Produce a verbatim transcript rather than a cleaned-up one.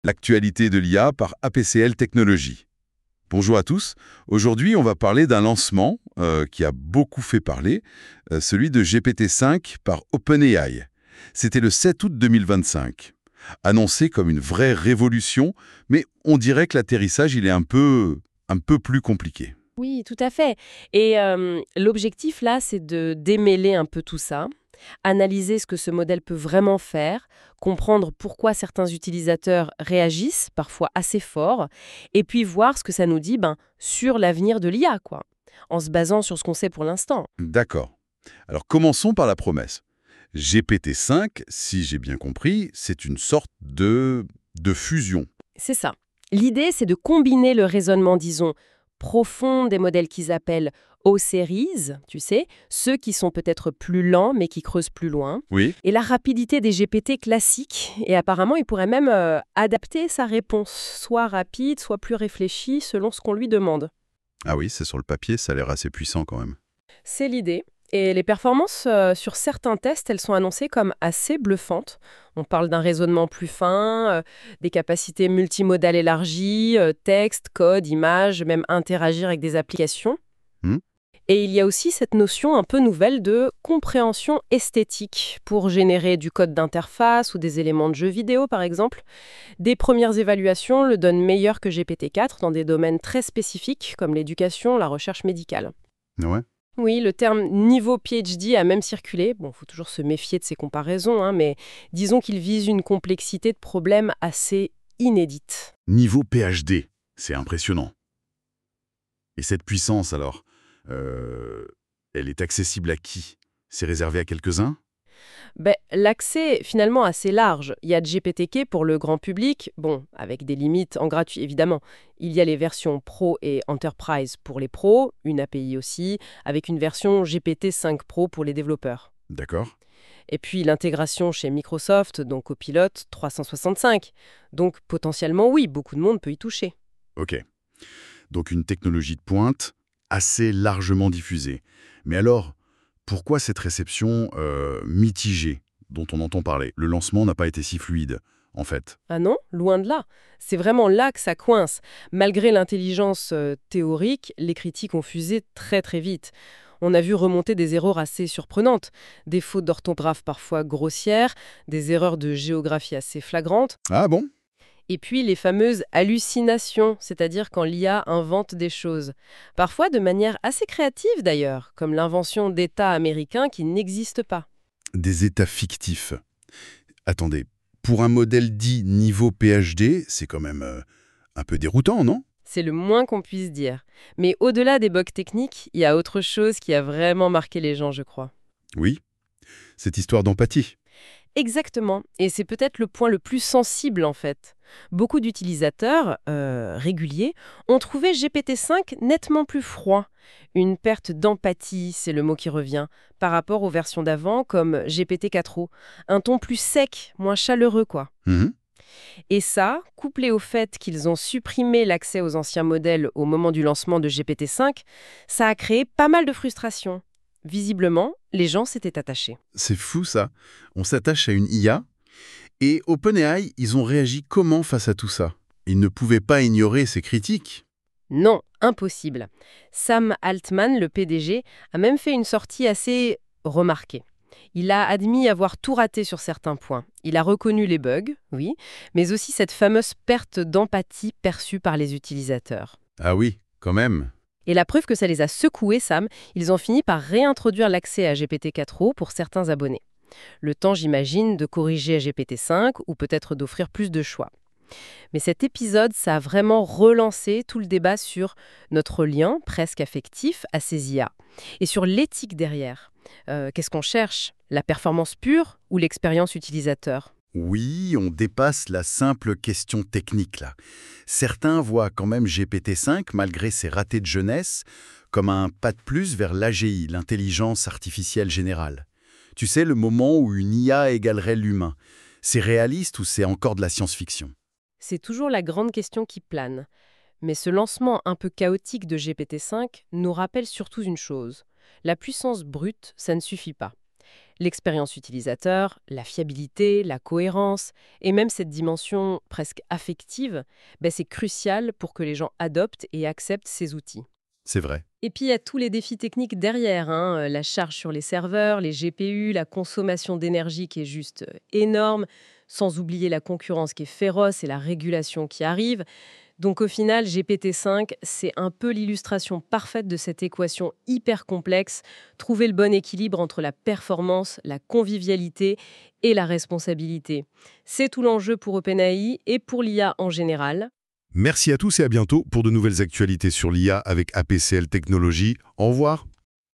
L'actualité de l'I A par A P C L Technologies. Bonjour à tous. Aujourd'hui, on va parler d'un lancement euh, qui a beaucoup fait parler, euh, celui de G P T cinq par OpenAI. C'était le sept août deux mille vingt-cinq. Annoncé comme une vraie révolution, mais on dirait que l'atterrissage, il est un peu, un peu plus compliqué. Oui, tout à fait. Et euh, l'objectif là, c'est de démêler un peu tout ça, analyser ce que ce modèle peut vraiment faire, comprendre pourquoi certains utilisateurs réagissent, parfois assez fort, et puis voir ce que ça nous dit ben, sur l'avenir de l'I A, quoi, en se basant sur ce qu'on sait pour l'instant. D'accord. Alors commençons par la promesse. G P T cinq, si j'ai bien compris, c'est une sorte de, de fusion. C'est ça. L'idée, c'est de combiner le raisonnement, disons, profond des modèles qu'ils appellent O-Series, tu sais, ceux qui sont peut-être plus lents mais qui creusent plus loin, Oui. et la rapidité des G P T classiques. Et apparemment, il pourrait même euh, adapter sa réponse, soit rapide, soit plus réfléchie, selon ce qu'on lui demande. Ah oui, c'est sur le papier, ça a l'air assez puissant quand même. C'est l'idée. Et les performances euh, sur certains tests, elles sont annoncées comme assez bluffantes. On parle d'un raisonnement plus fin, euh, des capacités multimodales élargies, euh, texte, code, images, même interagir avec des applications. Hmm. Et il y a aussi cette notion un peu nouvelle de compréhension esthétique pour générer du code d'interface ou des éléments de jeux vidéo, par exemple. Des premières évaluations le donnent meilleur que G P T quatre dans des domaines très spécifiques comme l'éducation, la recherche médicale. Ouais. Oui, le terme niveau P H D a même circulé. Bon, il faut toujours se méfier de ces comparaisons, hein, mais disons qu'il vise une complexité de problèmes assez inédite. Niveau P H D, c'est impressionnant. Et cette puissance, alors, euh, elle est accessible à qui? C'est réservé à quelques-uns? Ben, l'accès est finalement assez large. Il y a G P T K pour le grand public, bon, avec des limites en gratuit évidemment. Il y a les versions Pro et Enterprise pour les pros, une A P I aussi, avec une version G P T cinq Pro pour les développeurs. D'accord. Et puis l'intégration chez Microsoft, donc Copilot trois cent soixante-cinq. Donc potentiellement oui, beaucoup de monde peut y toucher. Ok. Donc une technologie de pointe, assez largement diffusée. Mais alors, pourquoi cette réception euh, mitigée dont on entend parler? Le lancement n'a pas été si fluide, en fait. Ah non, loin de là. C'est vraiment là que ça coince. Malgré l'intelligence euh, théorique, les critiques ont fusé très très vite. On a vu remonter des erreurs assez surprenantes, des fautes d'orthographe parfois grossières, des erreurs de géographie assez flagrantes, Ah bon? et puis les fameuses hallucinations, c'est-à-dire quand l'I A invente des choses. Parfois de manière assez créative d'ailleurs, comme l'invention d'États américains qui n'existent pas. Des états fictifs. Attendez, pour un modèle dit niveau P H D, c'est quand même euh, un peu déroutant, non? C'est le moins qu'on puisse dire. Mais au-delà des bugs techniques, il y a autre chose qui a vraiment marqué les gens, je crois. Oui, cette histoire d'empathie. Exactement. Et c'est peut-être le point le plus sensible, en fait. Beaucoup d'utilisateurs, euh, réguliers, ont trouvé G P T cinq nettement plus froid. Une perte d'empathie, c'est le mot qui revient, par rapport aux versions d'avant, comme G P T quatre o. Un ton plus sec, moins chaleureux, quoi. Mhm. Et ça, couplé au fait qu'ils ont supprimé l'accès aux anciens modèles au moment du lancement de G P T cinq, ça a créé pas mal de frustration. Visiblement, les gens s'étaient attachés. C'est fou ça. On s'attache à une I A. Et OpenAI, ils ont réagi comment face à tout ça? Ils ne pouvaient pas ignorer ces critiques. Non, impossible. Sam Altman, le P D G, a même fait une sortie assez remarquée. Il a admis avoir tout raté sur certains points. Il a reconnu les bugs, oui, mais aussi cette fameuse perte d'empathie perçue par les utilisateurs. Ah oui, quand même. Et la preuve que ça les a secoués, Sam, ils ont fini par réintroduire l'accès à G P T quatre o pour certains abonnés. Le temps, j'imagine, de corriger G P T cinq ou peut-être d'offrir plus de choix. Mais cet épisode, ça a vraiment relancé tout le débat sur notre lien presque affectif à ces I A et sur l'éthique derrière. Euh, qu'est-ce qu'on cherche? La performance pure ou l'expérience utilisateur? Oui, on dépasse la simple question technique là. Certains voient quand même G P T cinq, malgré ses ratés de jeunesse, comme un pas de plus vers l'A G I, l'intelligence artificielle générale. Tu sais, le moment où une I A égalerait l'humain. C'est réaliste ou c'est encore de la science-fiction? C'est toujours la grande question qui plane. Mais ce lancement un peu chaotique de G P T cinq nous rappelle surtout une chose. La puissance brute, ça ne suffit pas. L'expérience utilisateur, la fiabilité, la cohérence, et même cette dimension presque affective, ben c'est crucial pour que les gens adoptent et acceptent ces outils. C'est vrai. Et puis, il y a tous les défis techniques derrière, hein, euh, la charge sur les serveurs, les G P U, la consommation d'énergie qui est juste euh, énorme, sans oublier la concurrence qui est féroce et la régulation qui arrive. Donc au final, G P T cinq, c'est un peu l'illustration parfaite de cette équation hyper complexe, trouver le bon équilibre entre la performance, la convivialité et la responsabilité. C'est tout l'enjeu pour OpenAI et pour l'I A en général. Merci à tous et à bientôt pour de nouvelles actualités sur l'I A avec A P C L Technologies. Au revoir.